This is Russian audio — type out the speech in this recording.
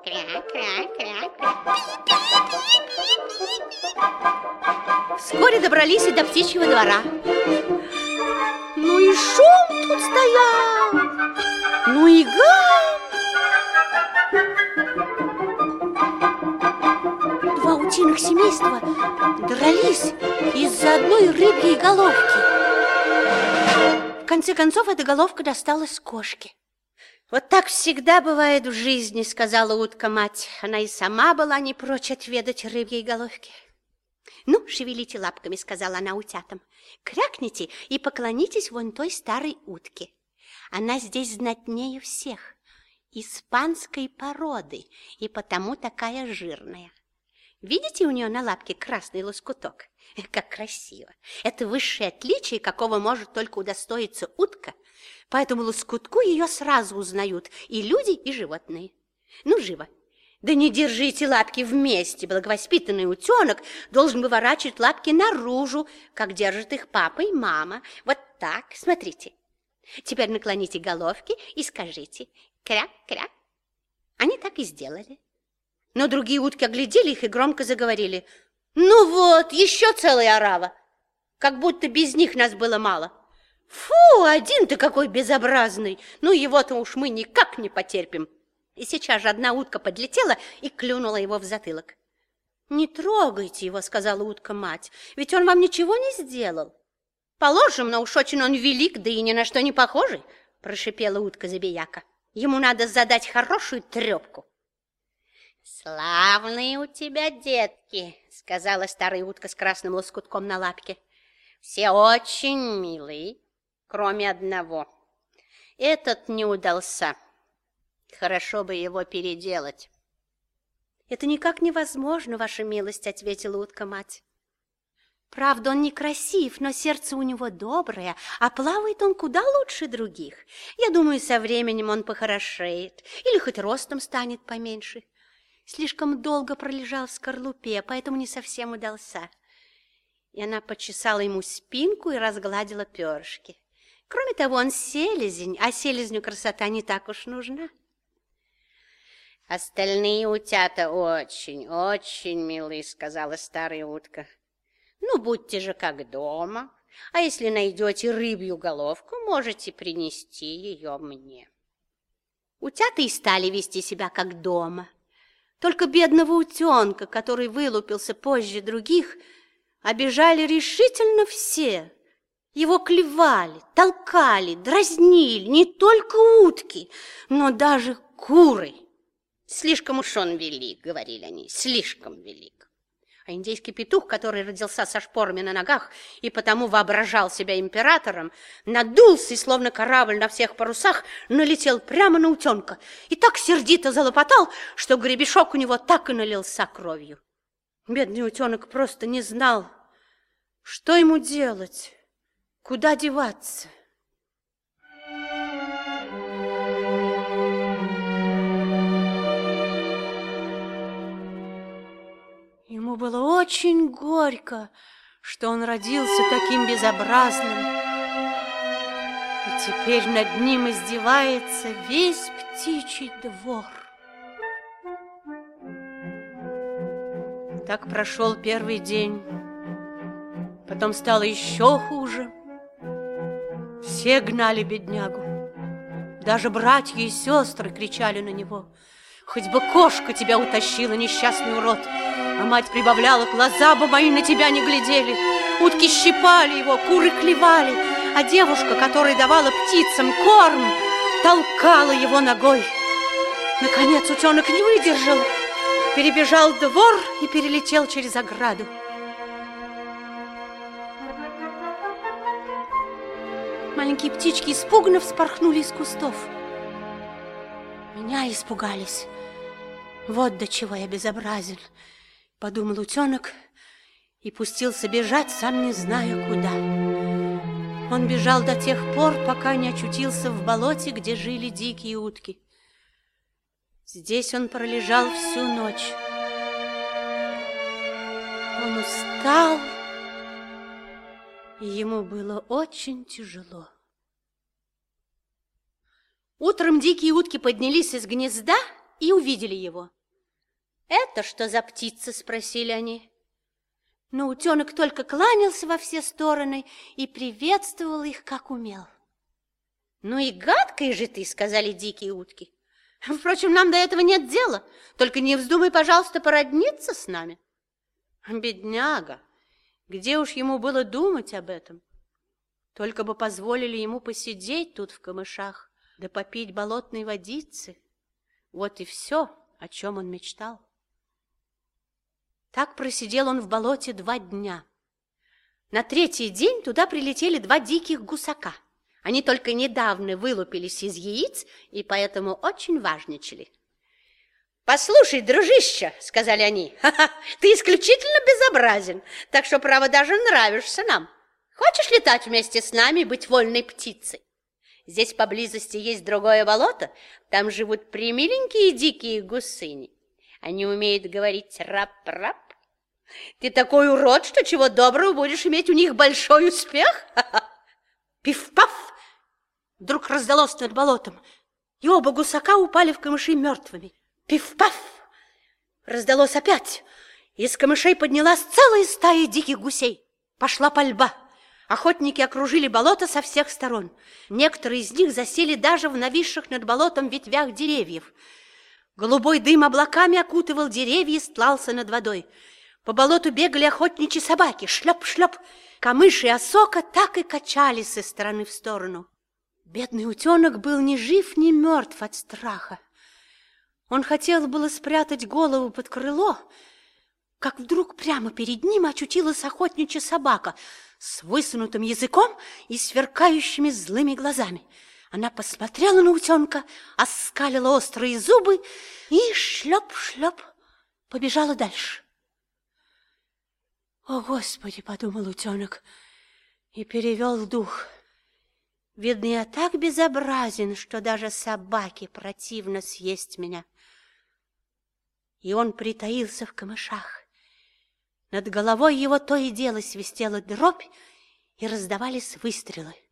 Вскоре добрались и до птичьего двора. Ну и шум тут стоял, ну и гам. Два утиных семейства дрались из-за одной рыбьей головки. В конце концов, эта головка досталась кошке. «Вот так всегда бывает в жизни», — сказала утка-мать. Она и сама была не прочь отведать рыбьей головки. «Ну, шевелите лапками», — сказала она утятам. «Крякните и поклонитесь вон той старой утке. Она здесь знатнее всех, испанской породы, и потому такая жирная. Видите, у нее на лапке красный лоскуток? Как красиво! Это высшее отличие, какого может только удостоиться утка. По этому лоскутку ее сразу узнают и люди, и животные. Ну, живо! Да не держите лапки вместе. Благовоспитанный утенок должен выворачивать лапки наружу, как держат их папа и мама. Вот так, смотрите. Теперь наклоните головки и скажите «кряк-кряк». Они так и сделали. Но другие утки оглядели их и громко заговорили. «Ну вот, еще целая орава! Как будто без них нас было мало. Фу, один ты какой безобразный! Ну его-то уж мы никак не потерпим!» И сейчас же одна утка подлетела и клюнула его в затылок. «Не трогайте его», — сказала утка-мать, — «ведь он вам ничего не сделал». «Положим, но уж очень он велик, да и ни на что не похожий», — прошипела утка-забияка. «Ему надо задать хорошую трепку». «Славные у тебя детки», — сказала старая утка с красным лоскутком на лапке. «Все очень милые, кроме одного. Этот не удался. Хорошо бы его переделать». «Это никак невозможно, ваша милость», — ответила утка-мать. «Правда, он некрасив, но сердце у него доброе, а плавает он куда лучше других. Я думаю, со временем он похорошеет или хоть ростом станет поменьше. Слишком долго пролежал в скорлупе, поэтому не совсем удался». И она почесала ему спинку и разгладила перышки. Кроме того, он селезень, а селезню красота не так уж нужна. «Остальные утята очень милые», — сказала старая утка. «Ну, будьте же как дома, а если найдете рыбью головку, можете принести ее мне». Утята и стали вести себя как дома. Только бедного утенка, который вылупился позже других, обижали решительно все. Его клевали, толкали, дразнили не только утки, но даже куры. «Слишком уж он велик», — говорили они, — «слишком велик». А индейский петух, который родился со шпорами на ногах и потому воображал себя императором, надулся и, словно корабль на всех парусах, налетел прямо на утенка и так сердито залопотал, что гребешок у него так и налился кровью. Бедный утенок просто не знал, что ему делать, куда деваться. Ему было очень горько, что он родился таким безобразным. И теперь над ним издевается весь птичий двор. Так прошел первый день. Потом стало еще хуже. Все гнали беднягу. Даже братья и сестры кричали на него: «Хоть бы кошка тебя утащила, несчастный урод!» А мать прибавляла: «Глаза бы мои на тебя не глядели!» Утки щипали его, куры клевали, а девушка, которая давала птицам корм, толкала его ногой. Наконец утенок не выдержал, перебежал двор и перелетел через ограду. Маленькие птички испуганно вспорхнули из кустов. Меня испугались. Вот до чего я безобразен, подумал утенок и пустился бежать, сам не зная куда. Он бежал до тех пор, пока не очутился в болоте, где жили дикие утки. Здесь он пролежал всю ночь. Он устал, и ему было очень тяжело. Утром дикие утки поднялись из гнезда и увидели его. «Это что за птица?» – спросили они. Но утенок только кланялся во все стороны и приветствовал их, как умел. «Ну и гадкая же ты!» – сказали дикие утки. «Впрочем, нам до этого нет дела. Только не вздумай, пожалуйста, породниться с нами». Бедняга! Где уж ему было думать об этом? Только бы позволили ему посидеть тут в камышах, да попить болотной водицы. Вот и все, о чем он мечтал. Так просидел он в болоте 2 дня. На 3-й день туда прилетели 2 диких гусака. Они только недавно вылупились из яиц и поэтому очень важничали. «Послушай, дружище, — сказали они, — ты исключительно безобразен, так что, право, даже нравишься нам. Хочешь летать вместе с нами и быть вольной птицей? Здесь поблизости есть другое болото, там живут премиленькие дикие гусыни. Они умеют говорить рап-рап. Ты такой урод, что чего доброго будешь иметь у них большой успех!» Пиф-паф! Вдруг раздалось над болотом, и оба гусака упали в камыши мертвыми. Пиф-паф! Раздалось опять. Из камышей поднялась целая стая диких гусей. Пошла пальба. Охотники окружили болото со всех сторон. Некоторые из них засели даже в нависших над болотом ветвях деревьев. Голубой дым облаками окутывал деревья и стлался над водой. По болоту бегали охотничьи собаки. Шлеп-шлеп. Камыши и осока так и качались из стороны в сторону. Бедный утенок был ни жив, ни мертв от страха. Он хотел было спрятать голову под крыло, как вдруг прямо перед ним очутилась охотничья собака с высунутым языком и сверкающими злыми глазами. Она посмотрела на утенка, оскалила острые зубы и шлеп-шлеп побежала дальше. «О, Господи!» — подумал утенок и перевел дух. «Видно, я так безобразен, что даже собаке противно съесть меня». И он притаился в камышах. Над головой его то и дело свистела дробь, и раздавались выстрелы.